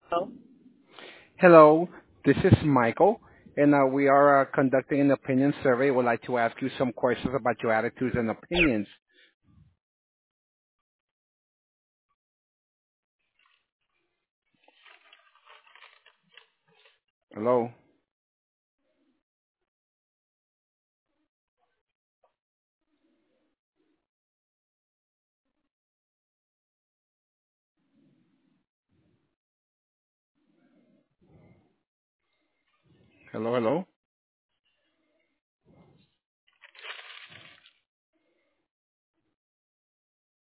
Oh, Hello, this is Michael, and we are conducting an opinion survey. We'd like to ask you some questions about your attitudes and opinions. Hello, hello.